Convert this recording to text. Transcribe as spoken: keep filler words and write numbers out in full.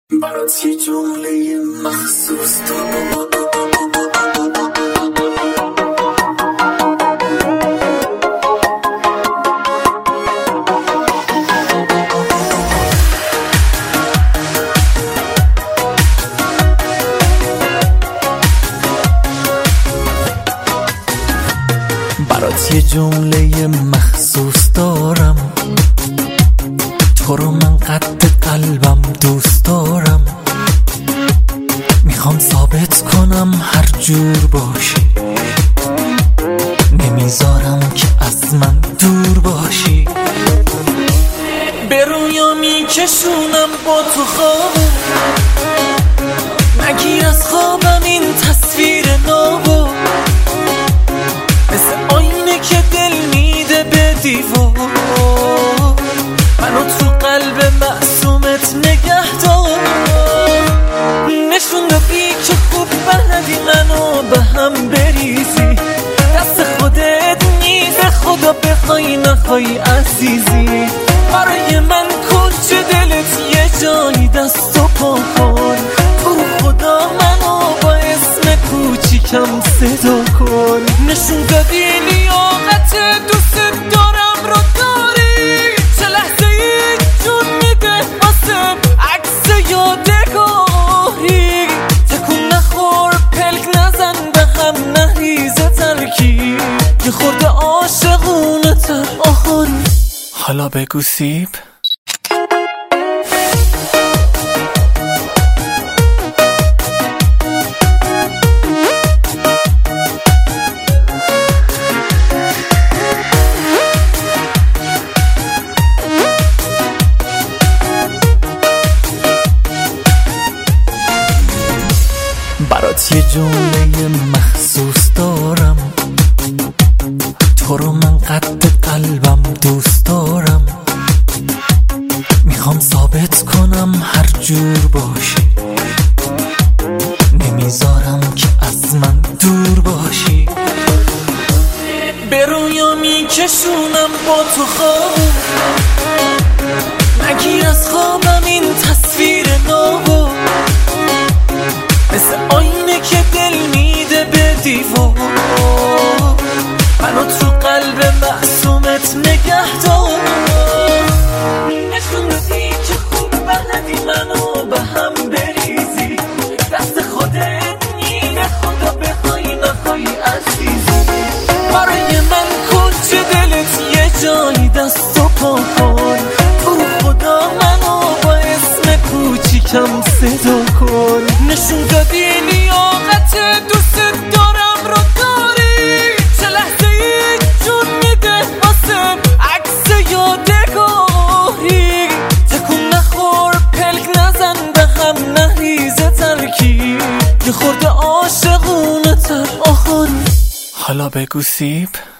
برات یه جمله مخصوص دارم. برات یه جمله مخصوص دارم، تو رو من قد قلبم دوست دارم. میخوام ثابت کنم هر جور باشی، نمیذارم که از من دور باشی. به رویا میکشونم با تو خواب، نگیر از خوابم این تصویر نابو، مثل آینه که دل میده به دیوار. منو تو قلب معصومت نگه دار، نشون دادی که خوب بلدی منو به هم بریزی. دست خودت نیست، خدا بخوای نخوای عزیزی. برای من کجا دلت یه جایی دست و پا کن، تو خدا منو با اسم کوچیکم صدا کن. نشون دادی لیاقت دوست دارم رو داری، چه لحظه ای جون میده واسم عکس یادگاری. تکون نخور پلک نزن به هم نریزه ترکی، یه خورده عاشقونه تر آهان. حالا بگو سیب برات یه جمله مخصوص دارم، تو رو من قد قلبم دوست دارم. میخوام ثابت کنم هر جور باشی، نمیذارم که از من دور باشی. به رویا میکشونم با تو خواب، نگیر از خوابم این تصویر نابو، مثل آینه که دل میده به دیوار. منو تو قلب معصومت نگه دار، نشون دادی که خوب بلدی منو به هم بریزی. دست خودت نیست، خدا بخوای نخوای عزیزی. برای من کجا دلت یه جایی دست و پا کن، تو خدا منو با اسم کوچیکم صدا کن. نشون دادی لیاقت دوست دارم رو داری، چه لحظه ای جون میده واسم عکس یادگاری. تکون نخور پلک نزن به هم نریزه ترکی، یه خورده عاشقونه تر آهان. حالا بگو سیب